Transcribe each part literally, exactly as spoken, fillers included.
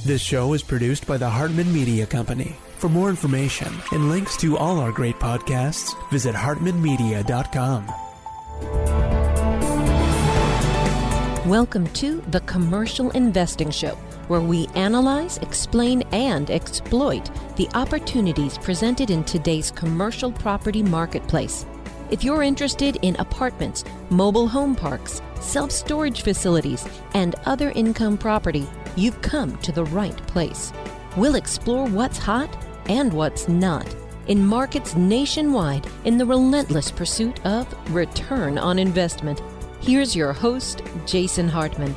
This show is produced by the Hartman Media Company. For more information and links to all our great podcasts, visit hartman media dot com. Welcome to The Commercial Investing Show, where we analyze, explain, and exploit the opportunities presented in today's commercial property marketplace. If you're interested in apartments, mobile home parks, self-storage facilities, and other income property, you've come to the right place. We'll explore what's hot and what's not in markets nationwide in the relentless pursuit of return on investment. Here's your host, Jason Hartman.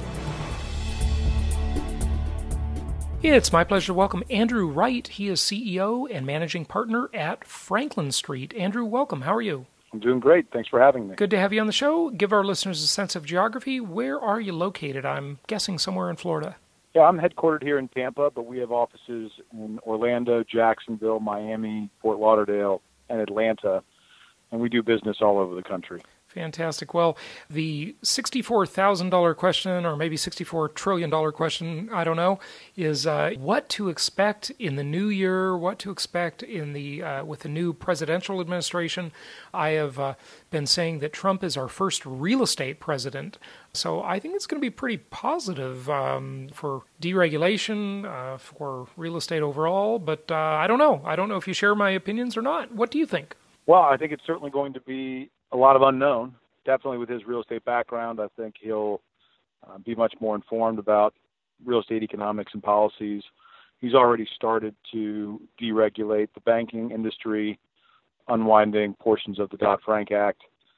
It's my pleasure to welcome Andrew Wright. He is C E O and managing partner at Franklin Street. Andrew, welcome. How are you? I'm doing great. Thanks for having me. Good to have you on the show. Give our listeners a sense of geography. Where are you located? I'm guessing somewhere in Florida. Yeah, I'm headquartered here in Tampa, but we have offices in Orlando, Jacksonville, Miami, Fort Lauderdale, and Atlanta, and we do business all over the country. Fantastic. Well, the sixty-four thousand dollars question, or maybe sixty-four trillion dollars question, I don't know, is uh, what to expect in the new year, what to expect in the uh, with the new presidential administration. I have uh, been saying that Trump is our first real estate president, so I think it's going to be pretty positive um, for deregulation, uh, for real estate overall, but uh, I don't know. I don't know if you share my opinions or not. What do you think? Well, I think it's certainly going to be a lot of unknown. Definitely with his real estate background, I think he'll uh, be much more informed about real estate economics and policies. He's already started to deregulate the banking industry, unwinding portions of the Dodd-Frank Act,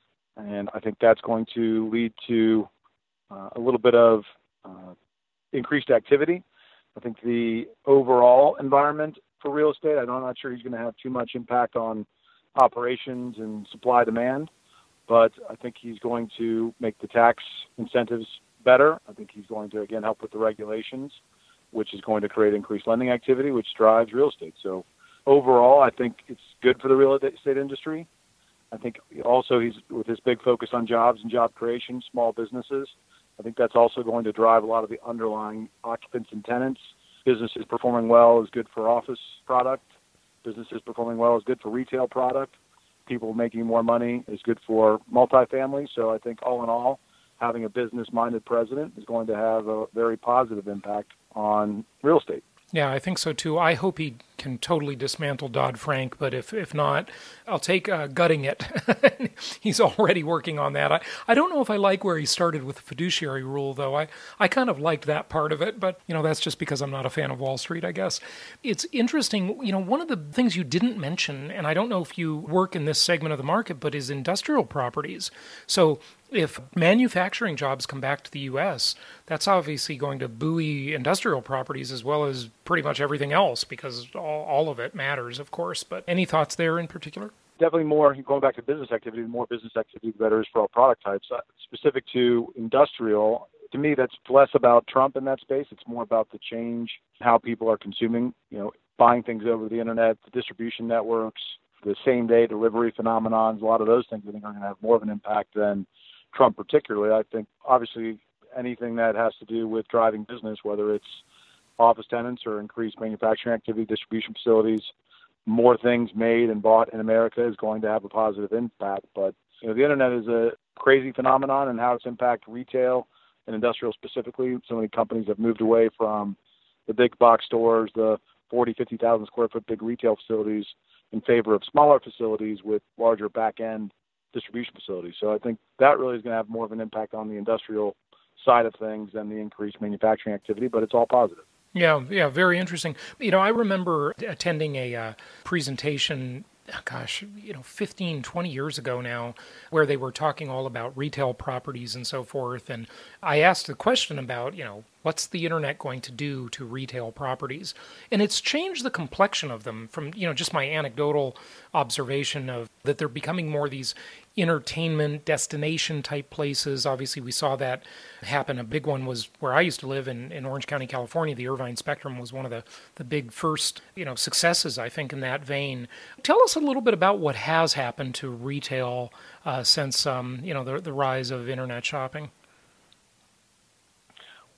and I think that's going to lead to uh, a little bit of uh, increased activity. I think the overall environment for real estate, I'm not sure he's going to have too much impact on operations and supply demand, but I think he's going to make the tax incentives better. I think he's going to, again, help with the regulations, which is going to create increased lending activity, which drives real estate. So overall, I think it's good for the real estate industry. I think also he's, with his big focus on jobs and job creation, small businesses, I think that's also going to drive a lot of the underlying occupants and tenants. Businesses performing well is good for office product. Businesses performing well is good for retail product. People making more money is good for multifamily. So I think all in all, having a business-minded president is going to have a very positive impact on real estate. Yeah, I think so too. I hope he can totally dismantle Dodd-Frank, but if if not, I'll take uh, gutting it. He's already working on that. I, I don't know if I like where he started with the fiduciary rule, though. I, I kind of liked that part of it, but you know that's just because I'm not a fan of Wall Street, I guess. It's interesting, you know, one of the things you didn't mention, and I don't know if you work in this segment of the market, but is industrial properties. So if manufacturing jobs come back to the U S, that's obviously going to buoy industrial properties as well as pretty much everything else, because all, all of it matters, of course. But any thoughts there in particular? Definitely more, going back to business activity, the more business activity, the better is for all product types. Uh, specific to industrial, to me, that's less about Trump in that space. It's more about the change, how people are consuming, you know, buying things over the internet, the distribution networks, the same-day delivery phenomenons. A lot of those things I think are going to have more of an impact than Trump particularly. I think obviously anything that has to do with driving business, whether it's office tenants or increased manufacturing activity, distribution facilities, more things made and bought in America is going to have a positive impact. But you know, the internet is a crazy phenomenon, and how it's impacted retail and industrial specifically. So many companies have moved away from the big box stores, the forty, fifty thousand square foot big retail facilities, in favor of smaller facilities with larger back end distribution facilities. So I think that really is going to have more of an impact on the industrial side of things than the increased manufacturing activity, but it's all positive. Yeah, yeah, very interesting. You know, I remember attending a uh, presentation, gosh, you know, fifteen, twenty years ago now, where they were talking all about retail properties and so forth. And I asked the question about, you know, what's the internet going to do to retail properties? And it's changed the complexion of them from, you know, just my anecdotal observation of that they're becoming more these entertainment destination type places. Obviously, we saw that happen. A big one was where I used to live in, in Orange County, California. The Irvine Spectrum was one of the, the big first, you know, successes, I think, in that vein. Tell us a little bit about what has happened to retail uh, since, um, you know, the, the rise of internet shopping. Well,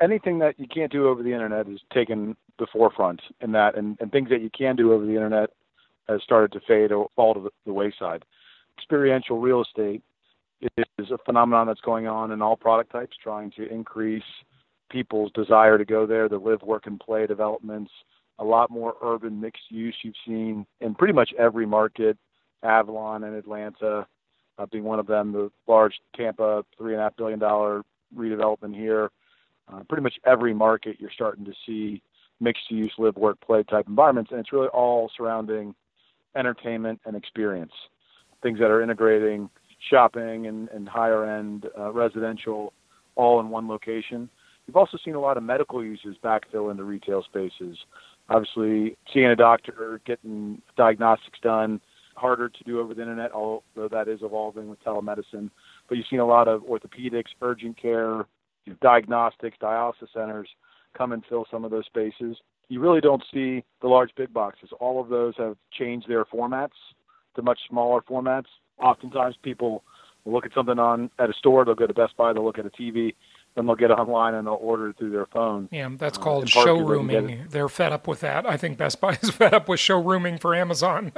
anything that you can't do over the internet is taken the forefront in that, and, and things that you can do over the internet has started to fade or fall to the, the wayside. Experiential real estate is a phenomenon that's going on in all product types, trying to increase people's desire to go there, the live, work, and play developments, a lot more urban mixed use you've seen in pretty much every market, Avalon and Atlanta uh, being one of them, the large Tampa three point five billion dollars redevelopment here. Uh, pretty much every market you're starting to see mixed use, live, work, play type environments, and it's really all surrounding entertainment and experience, things that are integrating shopping and, and higher end uh, residential all in one location. You've also seen a lot of medical uses backfill into retail spaces. Obviously, seeing a doctor, getting diagnostics done, harder to do over the internet, although that is evolving with telemedicine. But you've seen a lot of orthopedics, urgent care, you know, diagnostics, dialysis centers come and fill some of those spaces. You really don't see the large big boxes. All of those have changed their formats to much smaller formats. Oftentimes people will look at something on at a store, they'll go to Best Buy, they'll look at a T V, then they'll get it online and they'll order it through their phone. Yeah, that's uh, called showrooming. They're fed up with that. I think Best Buy is fed up with showrooming for Amazon.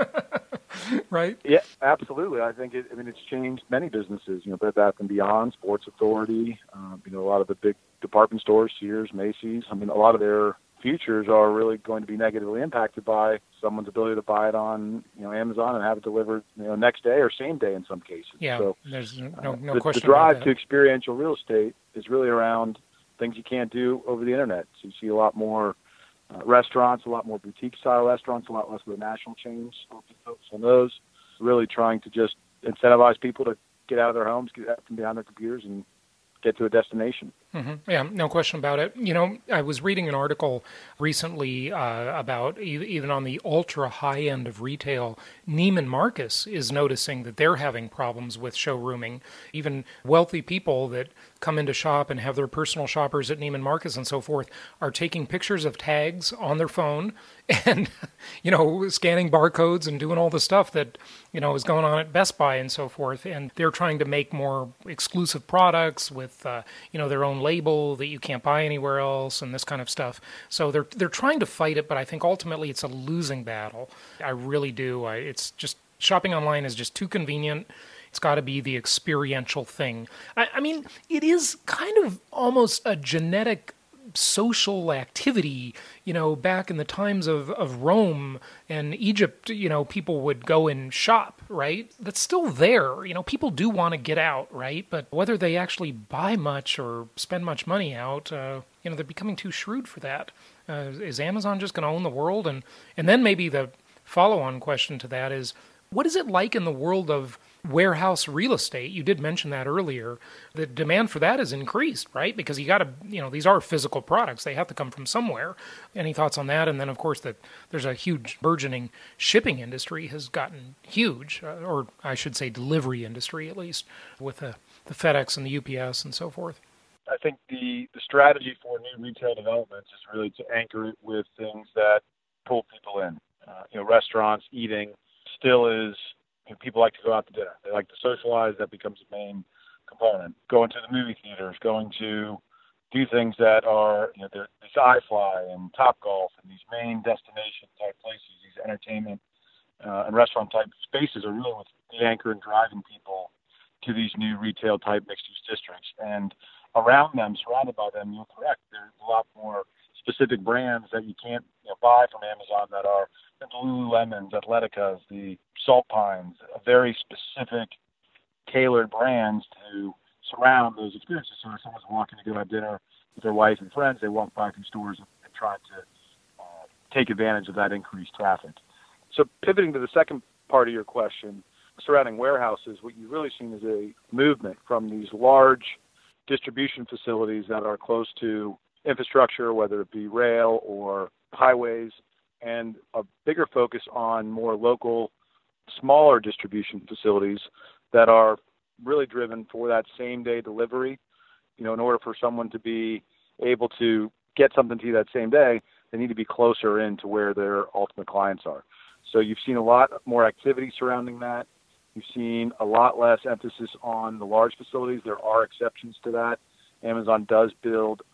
Right? Yeah, absolutely. I think it, I mean, it's changed many businesses, you know, Bed Bath and Beyond, Sports Authority, um, you know, a lot of the big department stores, Sears, Macy's. I mean, a lot of their futures are really going to be negatively impacted by someone's ability to buy it on, you know, Amazon and have it delivered, you know, next day or same day in some cases. Yeah, so, there's no, no uh, the, question the drive about that. to experiential real estate is really around things you can't do over the internet. So you see a lot more uh, restaurants, a lot more boutique-style restaurants, a lot less of the national chains focus on those, really trying to just incentivize people to get out of their homes, get out from behind their computers, and get to a destination. Mm-hmm. Yeah, no question about it. You know, I was reading an article recently uh, about e- even on the ultra high end of retail, Neiman Marcus is noticing that they're having problems with showrooming. Even wealthy people that come into shop and have their personal shoppers at Neiman Marcus and so forth are taking pictures of tags on their phone and, you know, scanning barcodes and doing all the stuff that, you know, is going on at Best Buy and so forth. And they're trying to make more exclusive products with, uh, you know, their own label that you can't buy anywhere else and this kind of stuff. So they're they're trying to fight it, but I think ultimately it's a losing battle. I really do. I, it's just shopping online is just too convenient. It's got to be the experiential thing. I, I mean, it is kind of almost a genetic social activity, you know, back in the times of, of Rome and Egypt, you know, people would go and shop, right? That's still there. You know, people do want to get out, right? But whether they actually buy much or spend much money out, uh, you know, they're becoming too shrewd for that. Uh, is Amazon just going to own the world? And, and then maybe the follow-on question to that is, what is it like in the world of warehouse real estate? You did mention that earlier. The demand for that has increased, right? Because you got to, you know, these are physical products. They have to come from somewhere. Any thoughts on that? And then, of course, that there's a huge burgeoning shipping industry has gotten huge, uh, or I should say delivery industry at least, with the, the FedEx and the U P S and so forth. I think the, the strategy for new retail developments is really to anchor it with things that pull people in. Uh, you know, restaurants, eating still is, you know, people like to go out to dinner. They like to socialize. That becomes a main component. Going to the movie theaters, going to do things that are, you know, these iFly and Topgolf and these main destination type places, these entertainment uh, and restaurant type spaces are really what's the anchor and driving people to these new retail type mixed use districts. And around them, surrounded by them, you're correct. There's a lot more specific brands that you can't, you know, buy from Amazon that are the Lululemons, Atleticas, the Salt Pines, very specific, tailored brands to surround those experiences. So if someone's walking to go have dinner with their wife and friends, they walk by through stores and, and try to uh, take advantage of that increased traffic. So pivoting to the second part of your question, surrounding warehouses, what you've really seen is a movement from these large distribution facilities that are close to infrastructure, whether it be rail or highways, and a bigger focus on more local, smaller distribution facilities that are really driven for that same-day delivery. You know, in order for someone to be able to get something to you that same day, they need to be closer in to where their ultimate clients are. So you've seen a lot more activity surrounding that. You've seen a lot less emphasis on the large facilities. There are exceptions to that. Amazon does build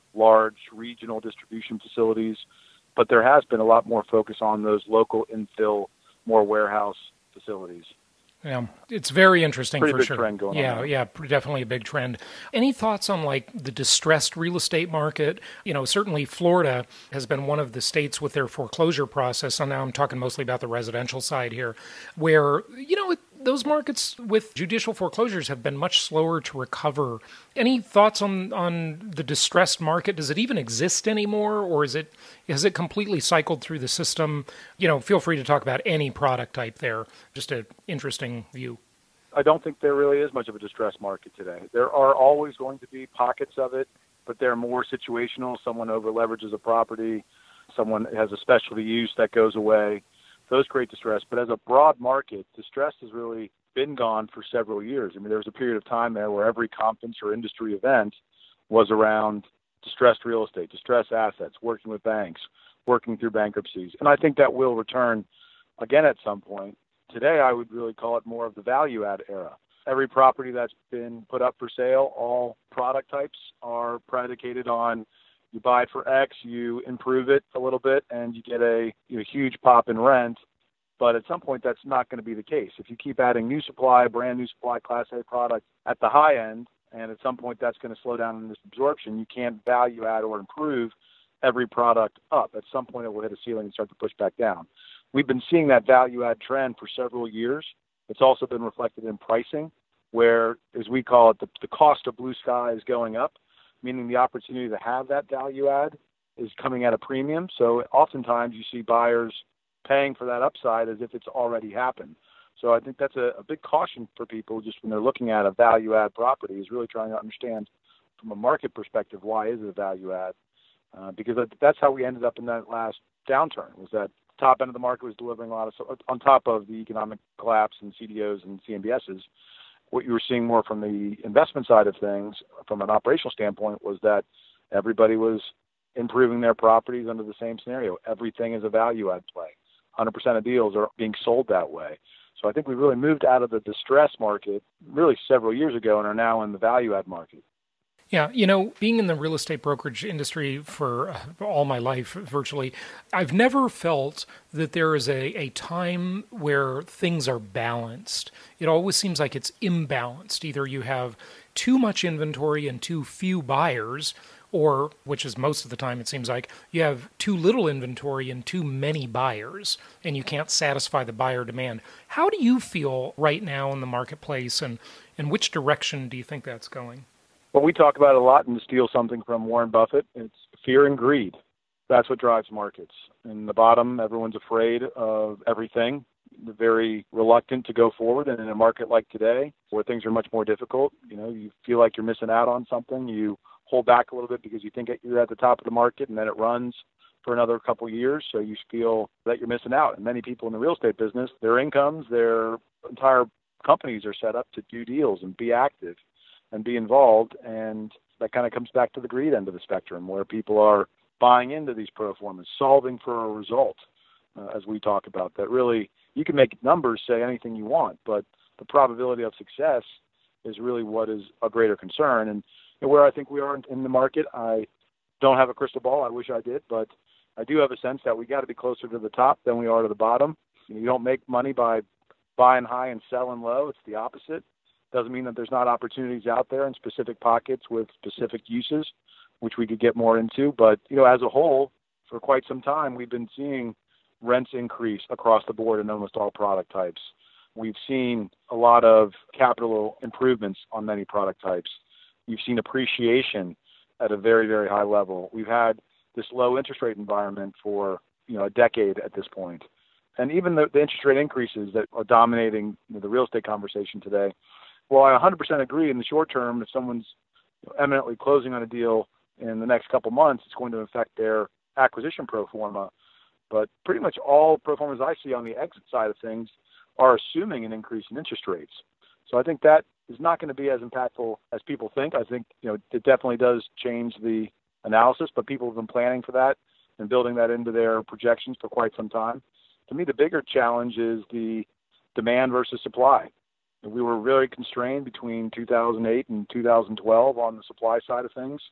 large regional distribution facilities, but there has been a lot more focus on those local infill, more warehouse facilities. Yeah, it's very interesting Pretty for big sure. trend going yeah, on there. yeah, definitely a big trend. Any thoughts on like the distressed real estate market? You know, certainly Florida has been one of the states with their foreclosure process. So now I'm talking mostly about the residential side here, where, you know, it, those markets with judicial foreclosures have been much slower to recover. Any thoughts on, on the distressed market? Does it even exist anymore, or is it has it completely cycled through the system? You know, feel free to talk about any product type there. Just an interesting view. I don't think there really is much of a distressed market today. There are always going to be pockets of it, but they're more situational. Someone over leverages a property, someone has a specialty use that goes away. Those create distress. But as a broad market, distress has really been gone for several years. I mean, there was a period of time there where every conference or industry event was around distressed real estate, distressed assets, working with banks, working through bankruptcies. And I think that will return again at some point. Today, I would really call it more of the value add era. Every property that's been put up for sale, all product types are predicated on you buy it for X, you improve it a little bit, and you get a you know, huge pop in rent. But at some point, that's not going to be the case. If you keep adding new supply, brand new supply, Class A product at the high end, and at some point that's going to slow down in this absorption, you can't value add or improve every product up. At some point, it will hit a ceiling and start to push back down. We've been seeing that value add trend for several years. It's also been reflected in pricing, where, as we call it, the, the cost of blue sky is going up, meaning the opportunity to have that value add is coming at a premium. So oftentimes you see buyers paying for that upside as if it's already happened. So I think that's a, a big caution for people just when they're looking at a value add property, is really trying to understand from a market perspective, why is it a value add? Uh, because that's how we ended up in that last downturn, was that top end of the market was delivering a lot of, on top of the economic collapse and C D Os and C M B Ss. What you were seeing more from the investment side of things, from an operational standpoint, was that everybody was improving their properties under the same scenario. Everything is a value add play. one hundred percent of deals are being sold that way. So I think we really moved out of the distress market really several years ago and are now in the value add market. Yeah, you know, being in the real estate brokerage industry for all my life, virtually, I've never felt that there is a, a time where things are balanced. It always seems like it's imbalanced. Either you have too much inventory and too few buyers, or, which is most of the time it seems like, you have too little inventory and too many buyers, and you can't satisfy the buyer demand. How do you feel right now in the marketplace, and, and which direction do you think that's going? Well, we talk about it a lot, and to steal something from Warren Buffett, it's fear and greed. That's what drives markets. In the bottom, everyone's afraid of everything. They're very reluctant to go forward. And in a market like today, where things are much more difficult, you know, you feel like you're missing out on something. You hold back a little bit because you think you're at the top of the market, and then it runs for another couple of years. So you feel that you're missing out. And many people in the real estate business, their incomes, their entire companies are set up to do deals and be active and be involved, and that kind of comes back to the greed end of the spectrum, where people are buying into these pro formas, solving for a result, uh, as we talk about. That really, you can make numbers say anything you want, but the probability of success is really what is a greater concern. And, and where I think we are in, in the market, I don't have a crystal ball. I wish I did, but I do have a sense that we got to be closer to the top than we are to the bottom. You don't make money by buying high and selling low. It's the opposite. Doesn't mean that there's not opportunities out there in specific pockets with specific uses, which we could get more into. But, you know, as a whole, for quite some time, we've been seeing rents increase across the board in almost all product types. We've seen a lot of capital improvements on many product types. You've seen appreciation at a very, very high level. We've had this low interest rate environment for, you know, a decade at this point. And even the, the interest rate increases that are dominating you know, the real estate conversation today, well, I one hundred percent agree in the short term, if someone's eminently closing on a deal in the next couple months, it's going to affect their acquisition pro forma. But pretty much all pro formas I see on the exit side of things are assuming an increase in interest rates. So I think that is not going to be as impactful as people think. I think, you know, it definitely does change the analysis, but people have been planning for that and building that into their projections for quite some time. To me, the bigger challenge is the demand versus supply. We were very constrained between two thousand eight and two thousand twelve on the supply side of things.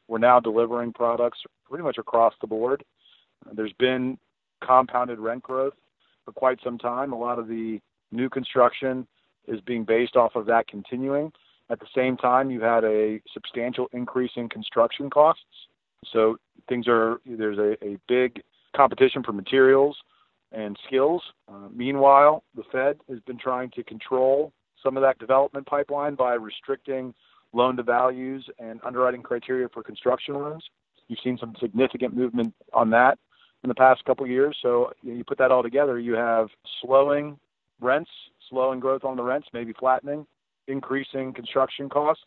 We're now delivering products pretty much across the board. Uh, there's been compounded rent growth for quite some time. A lot of the new construction is being based off of that continuing. At the same time, you had a substantial increase in construction costs. So things are, there's a, a big competition for materials and skills. Uh, meanwhile, the Fed has been trying to control some of that development pipeline by restricting loan to values and underwriting criteria for construction loans. You've seen some significant movement on that in the past couple of years. So you, know, you put that all together, you have slowing rents, slowing growth on the rents, maybe flattening, increasing construction costs,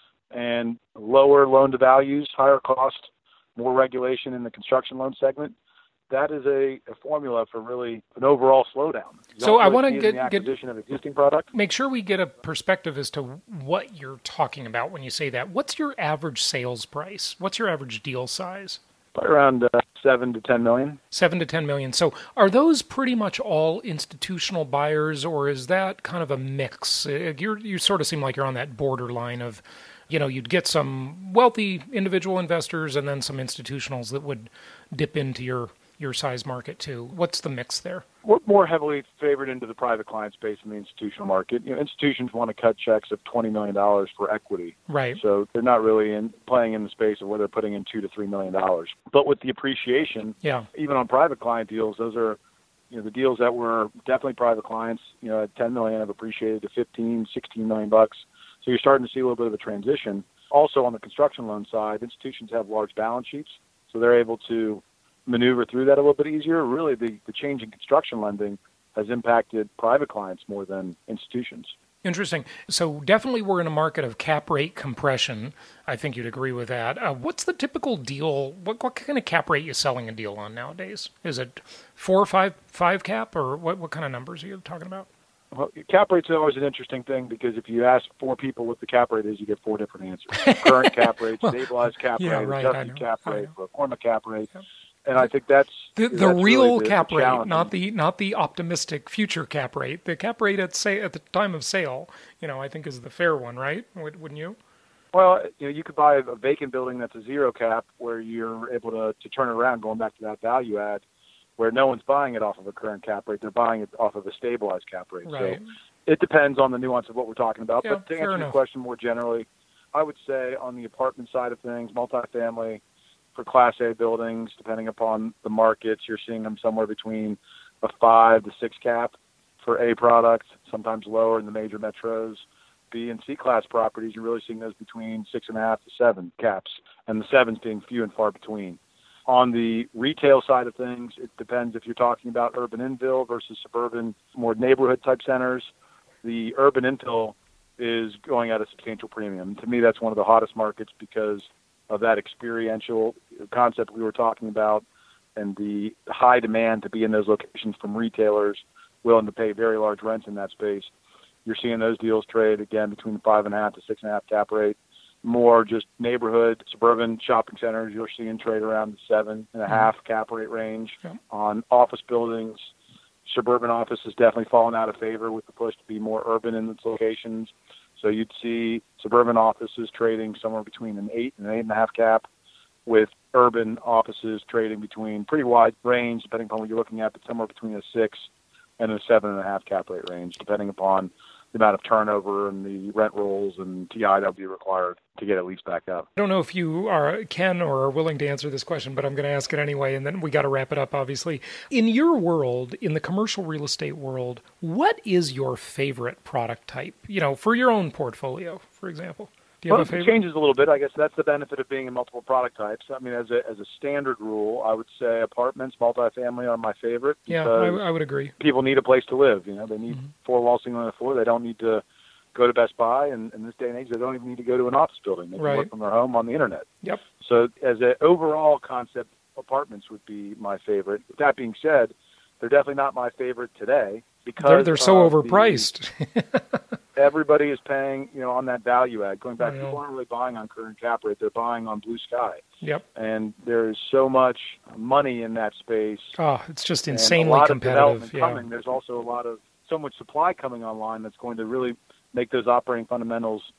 and lower loan to values, higher cost, more regulation in the construction loan segment. That is a, a formula for really an overall slowdown. You so I want to get get, the acquisition of existing product. Make sure we get a perspective as to what you're talking about when you say that. What's your average sales price? What's your average deal size? Probably around uh, seven to ten million. Seven to ten million. So are those pretty much all institutional buyers, or is that kind of a mix? You're, you sort of seem like you're on that borderline of, you know, you'd get some wealthy individual investors and then some institutionals that would dip into your your size market too. What's the mix there? We're more heavily favored into the private client space in the institutional market. You know, institutions want to cut checks of twenty million dollars for equity. Right. So they're not really in playing in the space of where they're putting in two to three million dollars. But with the appreciation, yeah, even on private client deals, those are, you know, the deals that were definitely private clients, you know, at ten million have appreciated to fifteen, sixteen million bucks. So you're starting to see a little bit of a transition. Also on the construction loan side, institutions have large balance sheets, so they're able to maneuver through that a little bit easier. Really, the, the change in construction lending has impacted private clients more than institutions. Interesting. So definitely we're in a market of cap rate compression. I think you'd agree with that. Uh, what's the typical deal? What, what kind of cap rate are you selling a deal on nowadays? Is it four or five, five cap, or what, what kind of numbers are you talking about? Well, cap rate's always an interesting thing because if you ask four people what the cap rate is, you get four different answers. Current cap rate, stabilized cap yeah, rate, right, adjusted cap rate, pro forma cap rate. Yep. And I think that's the, the that's real really the, cap the rate, not the not the optimistic future cap rate. The cap rate at say at the time of sale, you know, I think is the fair one, right? Wouldn't you? Well, you know, you could buy a vacant building that's a zero cap, where you're able to to turn it around, going back to that value add, where no one's buying it off of a current cap rate; they're buying it off of a stabilized cap rate. Right. So it depends on the nuance of what we're talking about. Yeah, but to fair answer enough. your question more generally, I would say on the apartment side of things, multifamily. For Class A buildings, depending upon the markets, you're seeing them somewhere between a five to six cap for A products, sometimes lower in the major metros. B and C class properties, you're really seeing those between six and a half to seven caps, and the sevens being few and far between. On the retail side of things, it depends if you're talking about urban infill versus suburban, more neighborhood type centers. The urban infill is going at a substantial premium. To me, that's one of the hottest markets because of that experiential concept we were talking about and the high demand to be in those locations from retailers willing to pay very large rents in that space. You're seeing those deals trade, again, between the five and a half to six and a half cap rate. More just neighborhood, suburban shopping centers, you're seeing trade around the seven and a half cap rate range. Yeah. On office buildings, suburban office has definitely fallen out of favor with the push to be more urban in its locations. So you'd see suburban offices trading somewhere between an eight and an eight and a half cap, with urban offices trading between pretty wide range, depending upon what you're looking at, but somewhere between a six and a seven and a half cap rate range, depending upon the amount of turnover and the rent rolls and T I that would be required to get at least back up. I don't know if you are can or are willing to answer this question, but I'm going to ask it anyway, and then we got to wrap it up, obviously. In your world, in the commercial real estate world, what is your favorite product type, you know, for your own portfolio, for example? Do you well, have a it favorite? changes a little bit. I guess that's the benefit of being in multiple product types. I mean, as a as a standard rule, I would say apartments, multifamily are my favorite. Yeah, I, I would agree. People need a place to live. You know, they need mm-hmm. four walls sitting on the floor. They don't need to go to Best Buy, and in this day and age, they don't even need to go to an office building. They can right. work from their home on the internet. Yep. So as an overall concept, apartments would be my favorite. With that being said, they're definitely not my favorite today because they're, they're so overpriced. The, everybody is paying, you know, on that value add. Going back, I people aren't really buying on current cap rate. They're buying on blue sky. Yep. And there's so much money in that space. Oh, it's just and insanely a lot competitive. Of yeah. coming. There's also a lot of so much supply coming online that's going to really make those operating fundamentals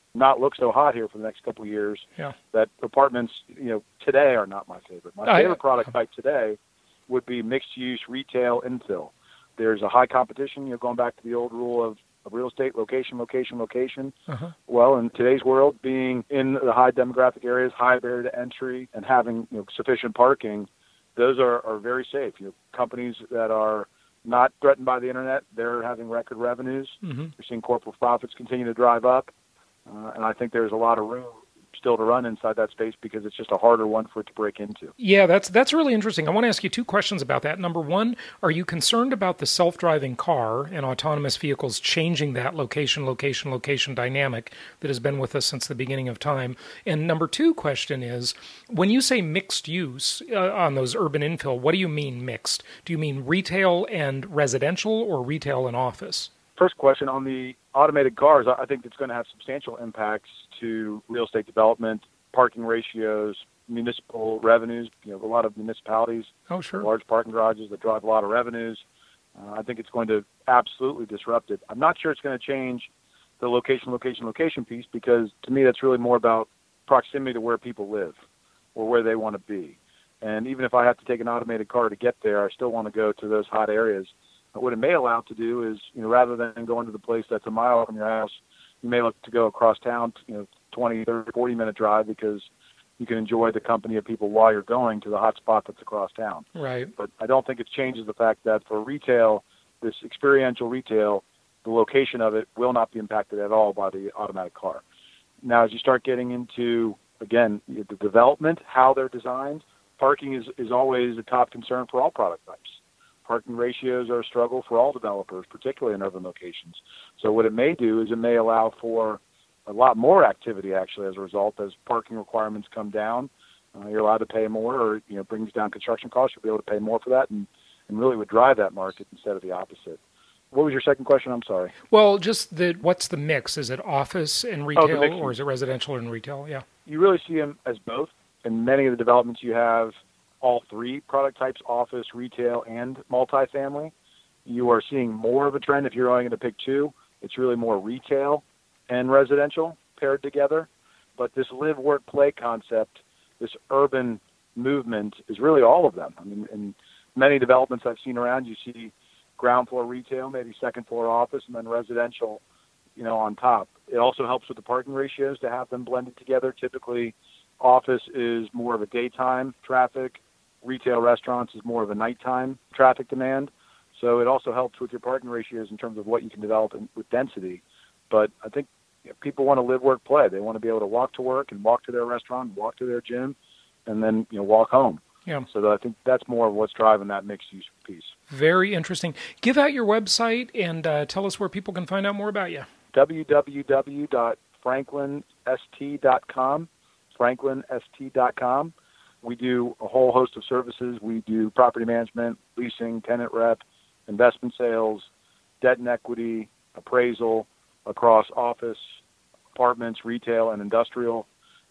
not look so hot here for the next couple of years, yeah. that apartments, you know, today are not my favorite. My I, favorite product type today would be mixed-use retail infill. There's a high competition, you know, going back to the old rule of, of real estate, location, location, location. Uh-huh. Well, in today's world, being in the high demographic areas, high barrier to entry, and having, you know, sufficient parking, those are, are very safe. You know, companies that are not threatened by the internet, they're having record revenues. Mm-hmm. We're seeing corporate profits continue to drive up. Uh, and I think there's a lot of room still to run inside that space because it's just a harder one for it to break into. Yeah, that's that's really interesting. I want to ask you two questions about that. Number one, are you concerned about the self-driving car and autonomous vehicles changing that location, location, location dynamic that has been with us since the beginning of time? And number two question is, when you say mixed use uh, on those urban infill, what do you mean mixed? Do you mean retail and residential or retail and office? First question, on the automated cars, I think it's going to have substantial impacts to real estate development, parking ratios, municipal revenues. You know, a lot of municipalities, oh, sure. large parking garages that drive a lot of revenues. Uh, I think it's going to absolutely disrupt it. I'm not sure it's going to change the location, location, location piece, because to me that's really more about proximity to where people live or where they want to be. And even if I have to take an automated car to get there, I still want to go to those hot areas. What it may allow to do is, you know, rather than going to the place that's a mile from your house, you may look to go across town, you know, twenty, thirty, forty minute drive, because you can enjoy the company of people while you're going to the hot spot that's across town. Right. But I don't think it changes the fact that for retail, this experiential retail, the location of it will not be impacted at all by the automatic car. Now, as you start getting into, again, the development, how they're designed, parking is, is always a top concern for all product types. Parking ratios are a struggle for all developers, particularly in urban locations. So what it may do is it may allow for a lot more activity, actually, as a result. As parking requirements come down, uh, you're allowed to pay more, or, you know, brings down construction costs. You'll be able to pay more for that, and, and really would drive that market instead of the opposite. What was your second question? I'm sorry. Well, just the what's the mix? Is it office and retail, oh, or is it residential and retail? Yeah. You really see them as both. In many of the developments you have all three product types, office, retail, and multifamily. You are seeing more of a trend. If you're only going to pick two, it's really more retail and residential paired together. But this live, work, play concept, this urban movement, is really all of them. I mean, in many developments I've seen around, you see ground floor retail, maybe second floor office, and then residential, you know, on top. It also helps with the parking ratios to have them blended together. Typically, office is more of a daytime traffic. Retail restaurants is more of a nighttime traffic demand. So it also helps with your parking ratios in terms of what you can develop in, with density. But I think, you know, people want to live, work, play. They want to be able to walk to work and walk to their restaurant, walk to their gym, and then, you know, walk home. Yeah. So I think that's more of what's driving that mixed-use piece. Very interesting. Give out your website and uh, tell us where people can find out more about you. w w w dot franklin s t dot com, franklin s t dot com. We do a whole host of services. We do property management, leasing, tenant rep, investment sales, debt and equity, appraisal across office, apartments, retail, and industrial.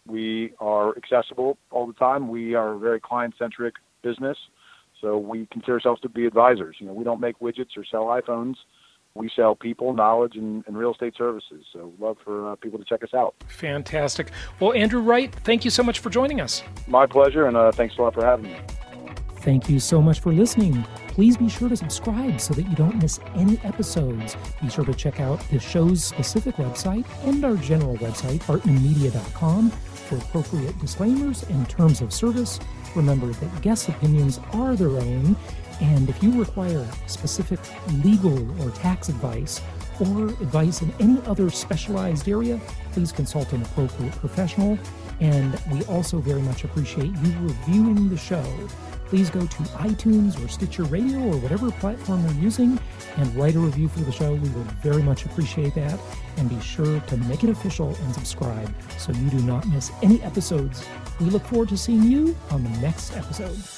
We are accessible all the time. We are a very client-centric business, so we consider ourselves to be advisors. You know, we don't make widgets or sell iPhones. We sell people, knowledge, and, and real estate services. So love for uh, people to check us out. Fantastic. Well, Andrew Wright, thank you so much for joining us. My pleasure, and uh, thanks a lot for having me. Thank you so much for listening. Please be sure to subscribe so that you don't miss any episodes. Be sure to check out the show's specific website and our general website, hartman media dot com, for appropriate disclaimers and terms of service. Remember that guest opinions are their own, and if you require specific legal or tax advice or advice in any other specialized area, please consult an appropriate professional. And we also very much appreciate you reviewing the show. Please go to iTunes or Stitcher Radio or whatever platform you're using and write a review for the show. We would very much appreciate that. And be sure to make it official and subscribe so you do not miss any episodes. We look forward to seeing you on the next episode.